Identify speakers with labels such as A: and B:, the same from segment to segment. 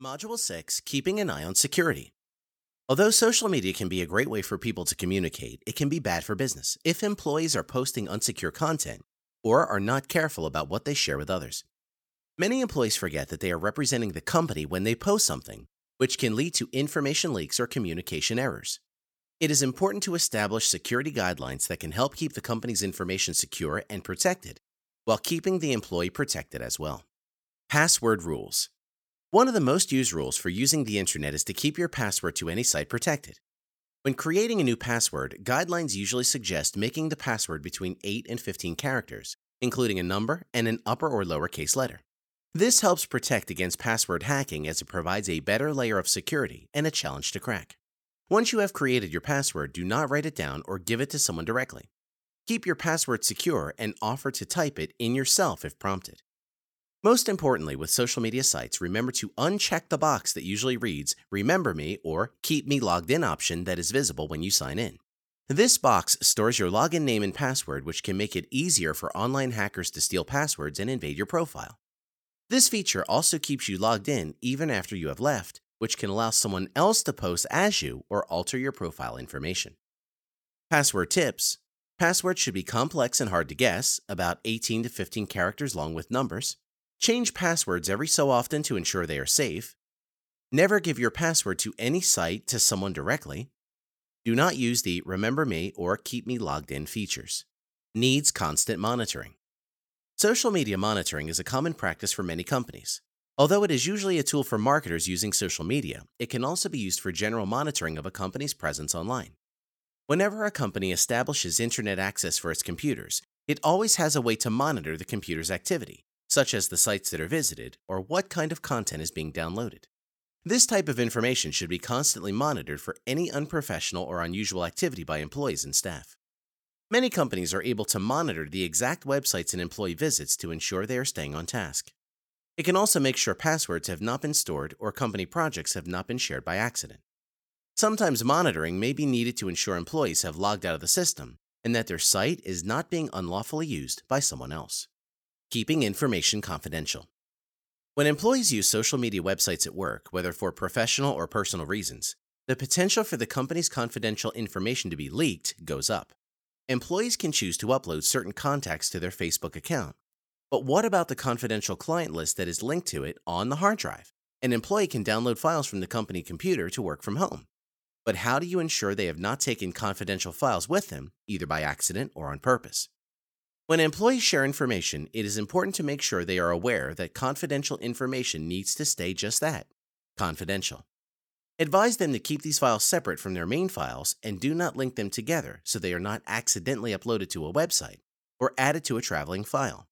A: Module 6, Keeping an Eye on Security. Although social media can be a great way for people to communicate, it can be bad for business if employees are posting unsecure content or are not careful about what they share with others. Many employees forget that they are representing the company when they post something, which can lead to information leaks or communication errors. It is important to establish security guidelines that can help keep the company's information secure and protected, while keeping the employee protected as well. Password rules. One of the most used rules for using the internet is to keep your password to any site protected. When creating a new password, guidelines usually suggest making the password between 8 and 15 characters, including a number and an upper or lowercase letter. This helps protect against password hacking as it provides a better layer of security and a challenge to crack. Once you have created your password, do not write it down or give it to someone directly. Keep your password secure and offer to type it in yourself if prompted. Most importantly, with social media sites, remember to uncheck the box that usually reads "Remember Me" or "Keep Me Logged In" option that is visible when you sign in. This box stores your login name and password, which can make it easier for online hackers to steal passwords and invade your profile. This feature also keeps you logged in even after you have left, which can allow someone else to post as you or alter your profile information. Password tips. Passwords should be complex and hard to guess, about 18 to 15 characters long with numbers. Change passwords every so often to ensure they are safe. Never give your password to any site to someone directly. Do not use the "Remember Me" or "Keep Me Logged In" features. Needs constant monitoring. Social media monitoring is a common practice for many companies. Although it is usually a tool for marketers using social media, it can also be used for general monitoring of a company's presence online. Whenever a company establishes internet access for its computers, it always has a way to monitor the computer's activity, such as the sites that are visited or what kind of content is being downloaded. This type of information should be constantly monitored for any unprofessional or unusual activity by employees and staff. Many companies are able to monitor the exact websites and employee visits to ensure they are staying on task. It can also make sure passwords have not been stored or company projects have not been shared by accident. Sometimes monitoring may be needed to ensure employees have logged out of the system and that their site is not being unlawfully used by someone else. Keeping information confidential. When employees use social media websites at work, whether for professional or personal reasons, the potential for the company's confidential information to be leaked goes up. Employees can choose to upload certain contacts to their Facebook account. But what about the confidential client list that is linked to it on the hard drive? An employee can download files from the company computer to work from home. But how do you ensure they have not taken confidential files with them, either by accident or on purpose? When employees share information, it is important to make sure they are aware that confidential information needs to stay just that, confidential. Advise them to keep these files separate from their main files and do not link them together so they are not accidentally uploaded to a website or added to a traveling file.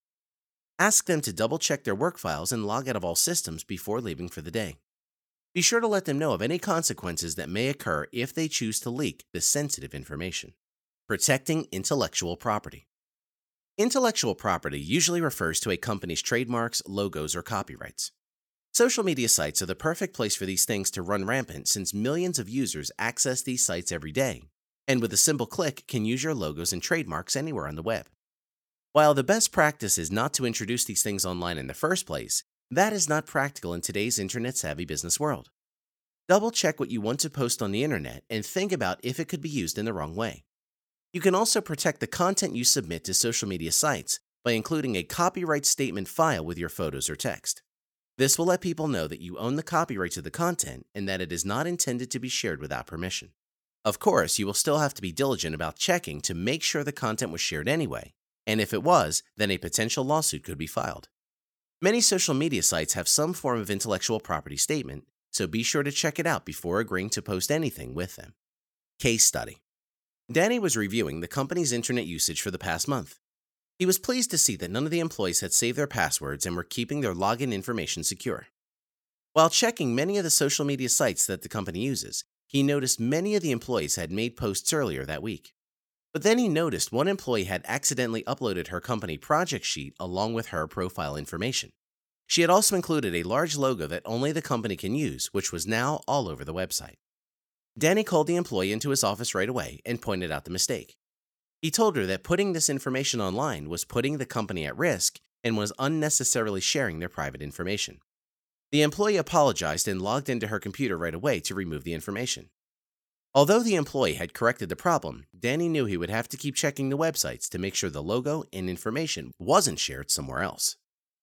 A: Ask them to double-check their work files and log out of all systems before leaving for the day. Be sure to let them know of any consequences that may occur if they choose to leak this sensitive information. Protecting intellectual property. Intellectual property usually refers to a company's trademarks, logos, or copyrights. Social media sites are the perfect place for these things to run rampant since millions of users access these sites every day, and with a simple click can use your logos and trademarks anywhere on the web. While the best practice is not to introduce these things online in the first place, that is not practical in today's internet-savvy business world. Double-check what you want to post on the internet and think about if it could be used in the wrong way. You can also protect the content you submit to social media sites by including a copyright statement file with your photos or text. This will let people know that you own the copyright to the content and that it is not intended to be shared without permission. Of course, you will still have to be diligent about checking to make sure the content was shared anyway, and if it was, then a potential lawsuit could be filed. Many social media sites have some form of intellectual property statement, so be sure to check it out before agreeing to post anything with them. Case study. Danny was reviewing the company's internet usage for the past month. He was pleased to see that none of the employees had saved their passwords and were keeping their login information secure. While checking many of the social media sites that the company uses, he noticed many of the employees had made posts earlier that week. But then he noticed one employee had accidentally uploaded her company project sheet along with her profile information. She had also included a large logo that only the company can use, which was now all over the website. Danny called the employee into his office right away and pointed out the mistake. He told her that putting this information online was putting the company at risk and was unnecessarily sharing their private information. The employee apologized and logged into her computer right away to remove the information. Although the employee had corrected the problem, Danny knew he would have to keep checking the websites to make sure the logo and information wasn't shared somewhere else.